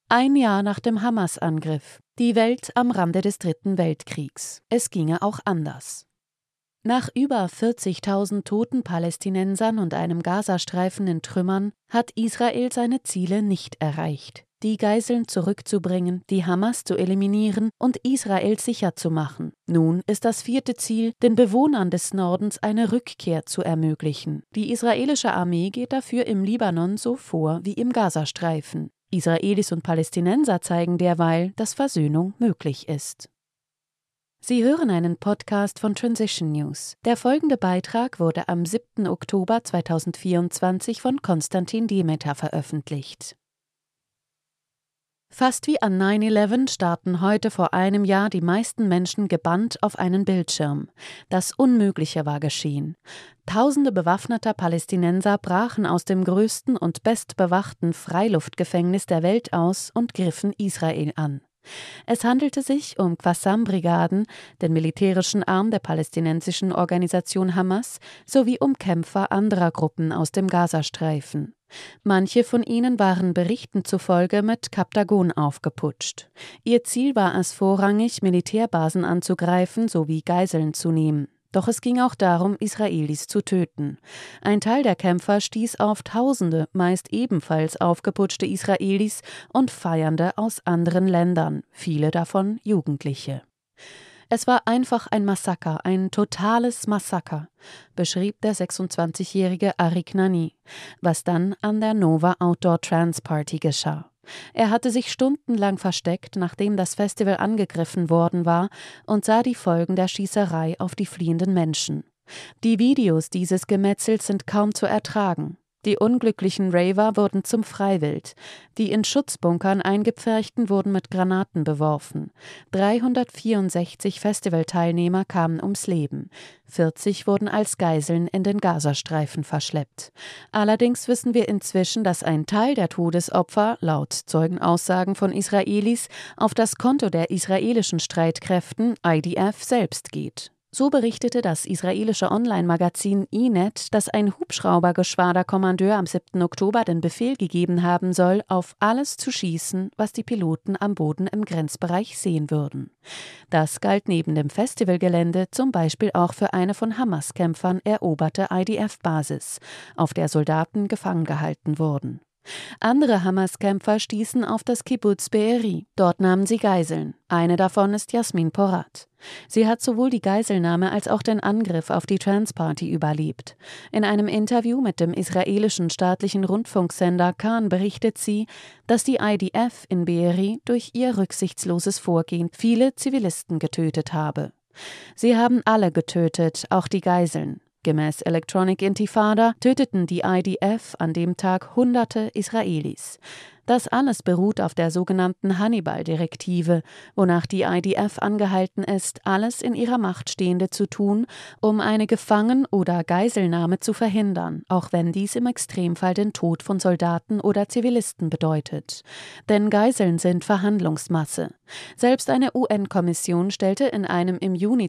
Ein Jahr nach dem Hamas-Angriff. Die Welt am Rande des Dritten Weltkriegs. Es ginge auch anders. Nach über 40.000 toten Palästinensern und einem Gazastreifen in Trümmern hat Israel seine Ziele nicht erreicht. Die Geiseln zurückzubringen, die Hamas zu eliminieren und Israel sicher zu machen. Nun ist das 4. Ziel, den Bewohnern des Nordens eine Rückkehr zu ermöglichen. Die israelische Armee geht dafür im Libanon so vor wie im Gazastreifen. Israelis und Palästinenser zeigen derweil, dass Versöhnung möglich ist. Sie hören einen Podcast von Transition News. Der folgende Beitrag wurde am 7. Oktober 2024 von Konstantin Demeter veröffentlicht. Fast wie an 9/11 starrten heute vor einem Jahr die meisten Menschen gebannt auf einen Bildschirm. Das Unmögliche war geschehen. Tausende bewaffneter Palästinenser brachen aus dem größten und bestbewachten Freiluftgefängnis der Welt aus und griffen Israel an. Es handelte sich um Qassam-Brigaden, den militärischen Arm der palästinensischen Organisation Hamas, sowie um Kämpfer anderer Gruppen aus dem Gazastreifen. Manche von ihnen waren Berichten zufolge mit Kaptagon aufgeputscht. Ihr Ziel war es vorrangig, Militärbasen anzugreifen sowie Geiseln zu nehmen. Doch es ging auch darum, Israelis zu töten. Ein Teil der Kämpfer stieß auf Tausende, meist ebenfalls aufgeputschte Israelis und Feiernde aus anderen Ländern, viele davon Jugendliche. Es war einfach ein Massaker, ein totales Massaker, beschrieb der 26-jährige Arik Nani, was dann an der Nova Outdoor Trance Party geschah. Er hatte sich stundenlang versteckt, nachdem das Festival angegriffen worden war, und sah die Folgen der Schießerei auf die fliehenden Menschen. Die Videos dieses Gemetzels sind kaum zu ertragen. Die unglücklichen Raver wurden zum Freiwild. Die in Schutzbunkern eingepferchten wurden mit Granaten beworfen. 364 Festivalteilnehmer kamen ums Leben. 40 wurden als Geiseln in den Gazastreifen verschleppt. Allerdings wissen wir inzwischen, dass ein Teil der Todesopfer, laut Zeugenaussagen von Israelis, auf das Konto der israelischen Streitkräften IDF selbst geht. So berichtete das israelische Online-Magazin Ynet, dass ein Hubschraubergeschwaderkommandeur am 7. Oktober den Befehl gegeben haben soll, auf alles zu schießen, was die Piloten am Boden im Grenzbereich sehen würden. Das galt neben dem Festivalgelände zum Beispiel auch für eine von Hamas-Kämpfern eroberte IDF-Basis, auf der Soldaten gefangen gehalten wurden. Andere Hamas-Kämpfer stießen auf das Kibbuz Be'eri. Dort nahmen sie Geiseln. Eine davon ist Yasmin Porat. Sie hat sowohl die Geiselnahme als auch den Angriff auf die Trance-Party überlebt. In einem Interview mit dem israelischen staatlichen Rundfunksender Kan berichtet sie, dass die IDF in Be'eri durch ihr rücksichtsloses Vorgehen viele Zivilisten getötet habe. Sie haben alle getötet, auch die Geiseln. Gemäß Electronic Intifada töteten die IDF an dem Tag Hunderte Israelis. Das alles beruht auf der sogenannten Hannibal-Direktive, wonach die IDF angehalten ist, alles in ihrer Macht Stehende zu tun, um eine Gefangen- oder Geiselnahme zu verhindern, auch wenn dies im Extremfall den Tod von Soldaten oder Zivilisten bedeutet. Denn Geiseln sind Verhandlungsmasse. Selbst eine UN-Kommission stellte in einem im Juni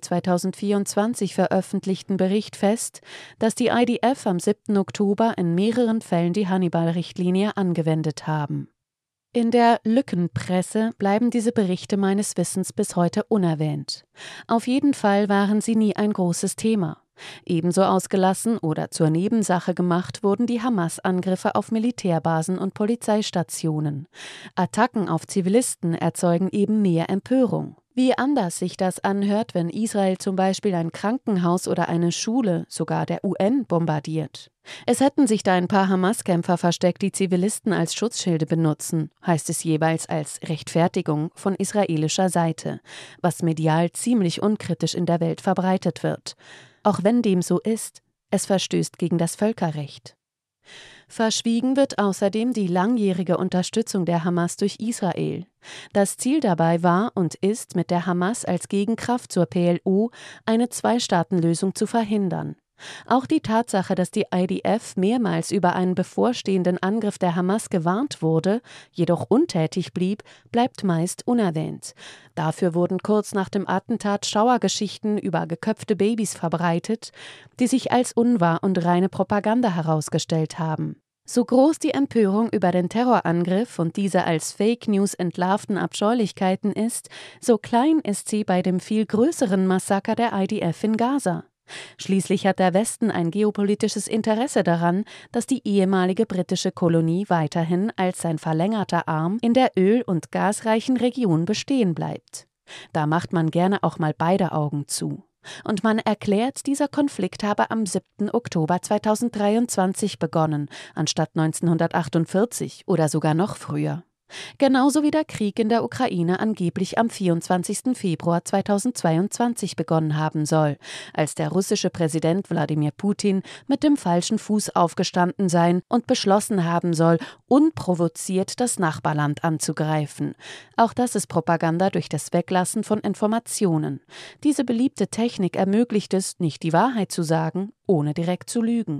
2024 veröffentlichten Bericht fest, dass die IDF am 7. Oktober in mehreren Fällen die Hannibal-Richtlinie angewendet haben. In der Lückenpresse bleiben diese Berichte meines Wissens bis heute unerwähnt. Auf jeden Fall waren sie nie ein großes Thema. Ebenso ausgelassen oder zur Nebensache gemacht wurden die Hamas-Angriffe auf Militärbasen und Polizeistationen. Attacken auf Zivilisten erzeugen eben mehr Empörung. Wie anders sich das anhört, wenn Israel zum Beispiel ein Krankenhaus oder eine Schule, sogar der UN, bombardiert. Es hätten sich da ein paar Hamas-Kämpfer versteckt, die Zivilisten als Schutzschilde benutzen, heißt es jeweils als Rechtfertigung von israelischer Seite, was medial ziemlich unkritisch in der Welt verbreitet wird. Auch wenn dem so ist, es verstößt gegen das Völkerrecht. Verschwiegen wird außerdem die langjährige Unterstützung der Hamas durch Israel. Das Ziel dabei war und ist, mit der Hamas als Gegenkraft zur PLO eine Zwei-Staaten-Lösung zu verhindern. Auch die Tatsache, dass die IDF mehrmals über einen bevorstehenden Angriff der Hamas gewarnt wurde, jedoch untätig blieb, bleibt meist unerwähnt. Dafür wurden kurz nach dem Attentat Schauergeschichten über geköpfte Babys verbreitet, die sich als unwahr und reine Propaganda herausgestellt haben. So groß die Empörung über den Terrorangriff und diese als Fake News entlarvten Abscheulichkeiten ist, so klein ist sie bei dem viel größeren Massaker der IDF in Gaza. Schließlich hat der Westen ein geopolitisches Interesse daran, dass die ehemalige britische Kolonie weiterhin als sein verlängerter Arm in der öl- und gasreichen Region bestehen bleibt. Da macht man gerne auch mal beide Augen zu. Und man erklärt, dieser Konflikt habe am 7. Oktober 2023 begonnen, anstatt 1948 oder sogar noch früher. Genauso wie der Krieg in der Ukraine angeblich am 24. Februar 2022 begonnen haben soll, als der russische Präsident Wladimir Putin mit dem falschen Fuß aufgestanden sein und beschlossen haben soll, unprovoziert das Nachbarland anzugreifen. Auch das ist Propaganda durch das Weglassen von Informationen. Diese beliebte Technik ermöglicht es, nicht die Wahrheit zu sagen, ohne direkt zu lügen.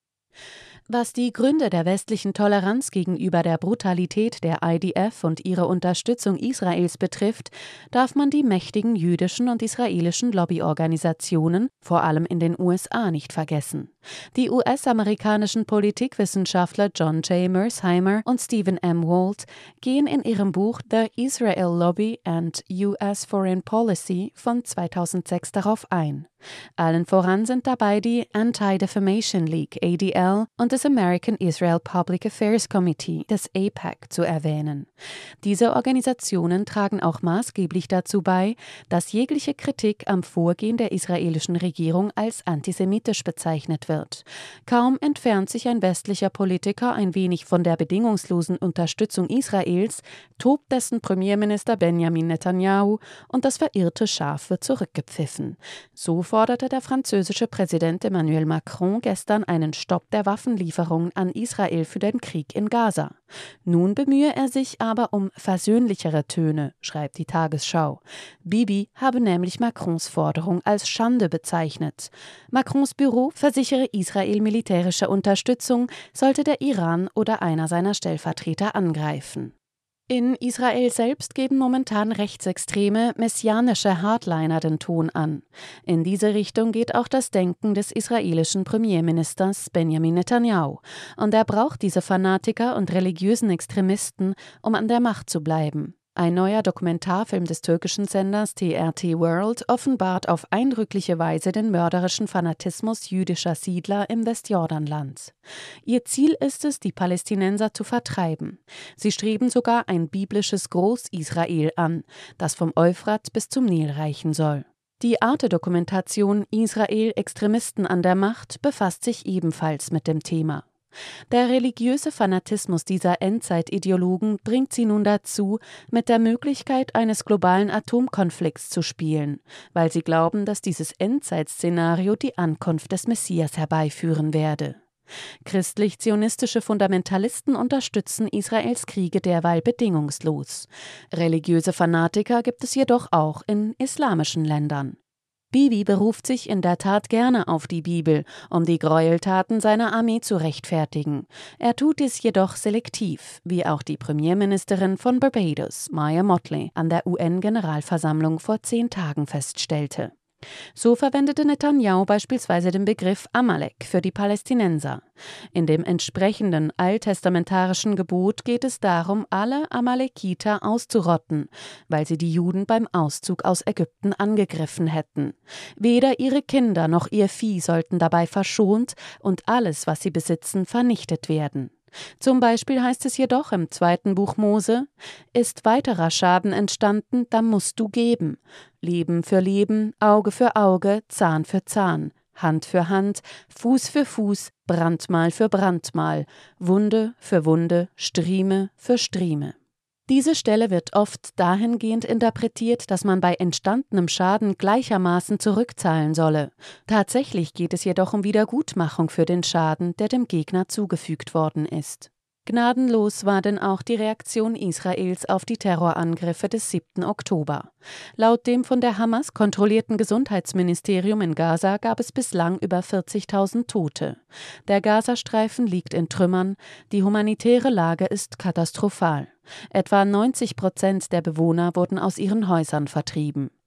Was die Gründe der westlichen Toleranz gegenüber der Brutalität der IDF und ihre Unterstützung Israels betrifft, darf man die mächtigen jüdischen und israelischen Lobbyorganisationen, vor allem in den USA, nicht vergessen. Die US-amerikanischen Politikwissenschaftler John J. Mersheimer und Stephen M. Walt gehen in ihrem Buch The Israel Lobby and US Foreign Policy von 2006 darauf ein. Allen voran sind dabei die Anti-Defamation League ADL und das American Israel Public Affairs Committee, das AIPAC, zu erwähnen. Diese Organisationen tragen auch maßgeblich dazu bei, dass jegliche Kritik am Vorgehen der israelischen Regierung als antisemitisch bezeichnet wird. Kaum entfernt sich ein westlicher Politiker ein wenig von der bedingungslosen Unterstützung Israels, tobt dessen Premierminister Benjamin Netanyahu und das verirrte Schaf wird zurückgepfiffen. So forderte der französische Präsident Emmanuel Macron gestern einen Stopp der Waffenlieferungen an Israel für den Krieg in Gaza. Nun bemühe er sich aber um versöhnlichere Töne, schreibt die Tagesschau. Bibi habe nämlich Macrons Forderung als Schande bezeichnet. Macrons Büro versichere Israel militärische Unterstützung, sollte der Iran oder einer seiner Stellvertreter angreifen. In Israel selbst geben momentan rechtsextreme, messianische Hardliner den Ton an. In diese Richtung geht auch das Denken des israelischen Premierministers Benjamin Netanyahu. Und er braucht diese Fanatiker und religiösen Extremisten, um an der Macht zu bleiben. Ein neuer Dokumentarfilm des türkischen Senders TRT World offenbart auf eindrückliche Weise den mörderischen Fanatismus jüdischer Siedler im Westjordanland. Ihr Ziel ist es, die Palästinenser zu vertreiben. Sie streben sogar ein biblisches Groß-Israel an, das vom Euphrat bis zum Nil reichen soll. Die Arte-Dokumentation Israel Extremisten an der Macht befasst sich ebenfalls mit dem Thema. Der religiöse Fanatismus dieser Endzeitideologen bringt sie nun dazu, mit der Möglichkeit eines globalen Atomkonflikts zu spielen, weil sie glauben, dass dieses Endzeitszenario die Ankunft des Messias herbeiführen werde. Christlich-zionistische Fundamentalisten unterstützen Israels Kriege derweil bedingungslos. Religiöse Fanatiker gibt es jedoch auch in islamischen Ländern. Bibi beruft sich in der Tat gerne auf die Bibel, um die Gräueltaten seiner Armee zu rechtfertigen. Er tut dies jedoch selektiv, wie auch die Premierministerin von Barbados, Maya Mottley, an der UN-Generalversammlung vor 10 Tagen feststellte. So verwendete Netanyahu beispielsweise den Begriff Amalek für die Palästinenser. In dem entsprechenden alttestamentarischen Gebot geht es darum, alle Amalekiter auszurotten, weil sie die Juden beim Auszug aus Ägypten angegriffen hätten. Weder ihre Kinder noch ihr Vieh sollten dabei verschont und alles, was sie besitzen, vernichtet werden. Zum Beispiel heißt es jedoch im 2. Buch Mose: Ist weiterer Schaden entstanden, dann musst du geben. Leben für Leben, Auge für Auge, Zahn für Zahn, Hand für Hand, Fuß für Fuß, Brandmal für Brandmal, Wunde für Wunde, Strieme für Strieme. Diese Stelle wird oft dahingehend interpretiert, dass man bei entstandenem Schaden gleichermaßen zurückzahlen solle. Tatsächlich geht es jedoch um Wiedergutmachung für den Schaden, der dem Gegner zugefügt worden ist. Gnadenlos war denn auch die Reaktion Israels auf die Terrorangriffe des 7. Oktober. Laut dem von der Hamas kontrollierten Gesundheitsministerium in Gaza gab es bislang über 40.000 Tote. Der Gazastreifen liegt in Trümmern, die humanitäre Lage ist katastrophal. Etwa 90% der Bewohner wurden aus ihren Häusern vertrieben.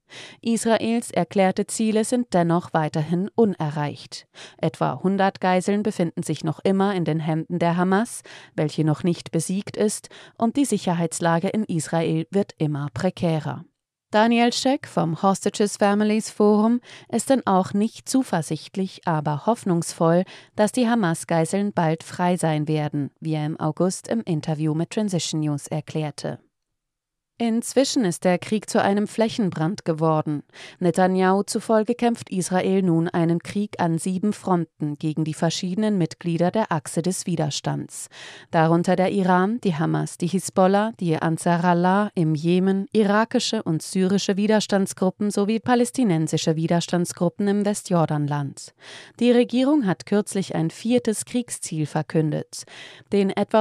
Israels erklärte Ziele sind dennoch weiterhin unerreicht. Etwa 100 Geiseln befinden sich noch immer in den Händen der Hamas, welche noch nicht besiegt ist, und die Sicherheitslage in Israel wird immer prekärer. Daniel Scheck vom Hostages Families Forum ist denn auch nicht zuversichtlich, aber hoffnungsvoll, dass die Hamas-Geiseln bald frei sein werden, wie er im August im Interview mit Transition News erklärte. Inzwischen ist der Krieg zu einem Flächenbrand geworden. Netanyahu zufolge kämpft Israel nun einen Krieg an 7 Fronten gegen die verschiedenen Mitglieder der Achse des Widerstands. Darunter der Iran, die Hamas, die Hisbollah, die Ansar Allah im Jemen, irakische und syrische Widerstandsgruppen sowie palästinensische Widerstandsgruppen im Westjordanland. Die Regierung hat kürzlich ein 4. Kriegsziel verkündet: den etwa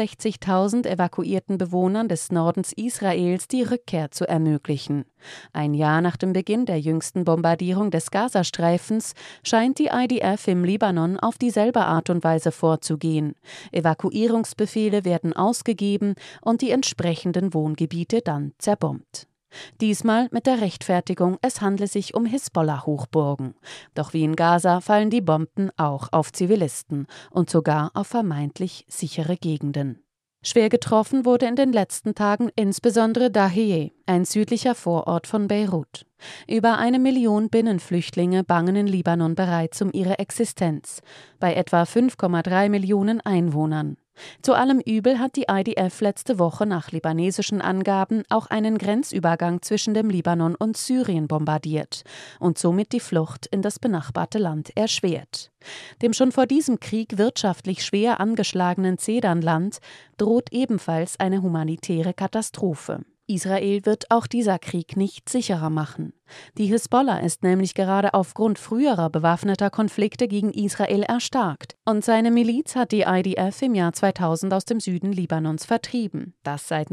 65.000 evakuierten Bewohnern des Nordens Israels die Rückkehr zu ermöglichen. Ein Jahr nach dem Beginn der jüngsten Bombardierung des Gazastreifens scheint die IDF im Libanon auf dieselbe Art und Weise vorzugehen. Evakuierungsbefehle werden ausgegeben und die entsprechenden Wohngebiete dann zerbombt. Diesmal mit der Rechtfertigung, es handle sich um Hisbollah-Hochburgen. Doch wie in Gaza fallen die Bomben auch auf Zivilisten und sogar auf vermeintlich sichere Gegenden. Schwer getroffen wurde in den letzten Tagen insbesondere Dahieh, ein südlicher Vorort von Beirut. Über 1 Million Binnenflüchtlinge bangen in Libanon bereits um ihre Existenz, bei etwa 5,3 Millionen Einwohnern. Zu allem Übel hat die IDF letzte Woche nach libanesischen Angaben auch einen Grenzübergang zwischen dem Libanon und Syrien bombardiert und somit die Flucht in das benachbarte Land erschwert. Dem schon vor diesem Krieg wirtschaftlich schwer angeschlagenen Sedanland droht ebenfalls eine humanitäre Katastrophe. Israel wird auch dieser Krieg nicht sicherer machen. Die Hisbollah ist nämlich gerade aufgrund früherer bewaffneter Konflikte gegen Israel erstarkt und seine Miliz hat die IDF im Jahr 2000 aus dem Süden Libanons vertrieben, das seit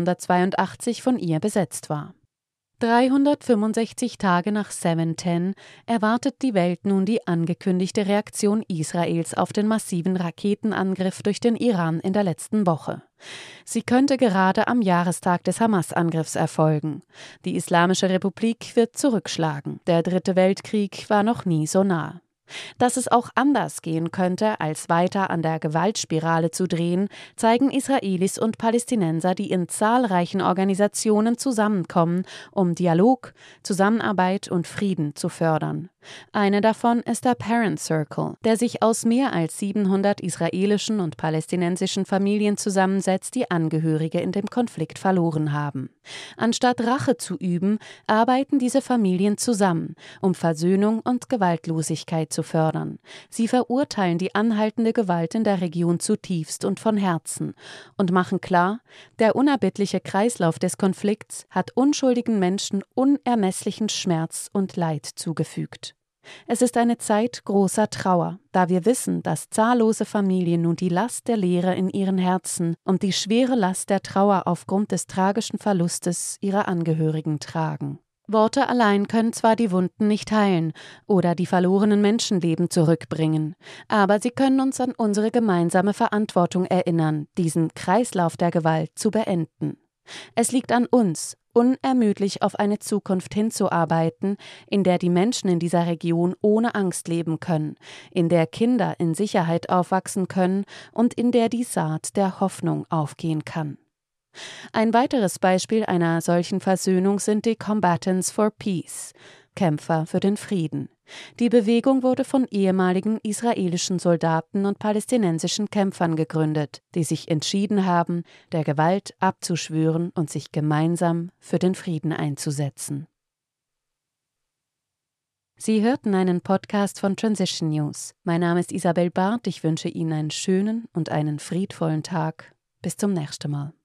1982 von ihr besetzt war. 365 Tage nach 7/10 erwartet die Welt nun die angekündigte Reaktion Israels auf den massiven Raketenangriff durch den Iran in der letzten Woche. Sie könnte gerade am Jahrestag des Hamas-Angriffs erfolgen. Die Islamische Republik wird zurückschlagen. Der 3. Weltkrieg war noch nie so nah. Dass es auch anders gehen könnte, als weiter an der Gewaltspirale zu drehen, zeigen Israelis und Palästinenser, die in zahlreichen Organisationen zusammenkommen, um Dialog, Zusammenarbeit und Frieden zu fördern. Eine davon ist der Parent Circle, der sich aus mehr als 700 israelischen und palästinensischen Familien zusammensetzt, die Angehörige in dem Konflikt verloren haben. Anstatt Rache zu üben, arbeiten diese Familien zusammen, um Versöhnung und Gewaltlosigkeit zu fördern. Sie verurteilen die anhaltende Gewalt in der Region zutiefst und von Herzen und machen klar, der unerbittliche Kreislauf des Konflikts hat unschuldigen Menschen unermesslichen Schmerz und Leid zugefügt. Es ist eine Zeit großer Trauer, da wir wissen, dass zahllose Familien nun die Last der Leere in ihren Herzen und die schwere Last der Trauer aufgrund des tragischen Verlustes ihrer Angehörigen tragen. Worte allein können zwar die Wunden nicht heilen oder die verlorenen Menschenleben zurückbringen, aber sie können uns an unsere gemeinsame Verantwortung erinnern, diesen Kreislauf der Gewalt zu beenden. Es liegt an uns, unermüdlich auf eine Zukunft hinzuarbeiten, in der die Menschen in dieser Region ohne Angst leben können, in der Kinder in Sicherheit aufwachsen können und in der die Saat der Hoffnung aufgehen kann. Ein weiteres Beispiel einer solchen Versöhnung sind die Combatants for Peace, Kämpfer für den Frieden. Die Bewegung wurde von ehemaligen israelischen Soldaten und palästinensischen Kämpfern gegründet, die sich entschieden haben, der Gewalt abzuschwören und sich gemeinsam für den Frieden einzusetzen. Sie hörten einen Podcast von Transition News. Mein Name ist Isabel Barth, ich wünsche Ihnen einen schönen und einen friedvollen Tag. Bis zum nächsten Mal.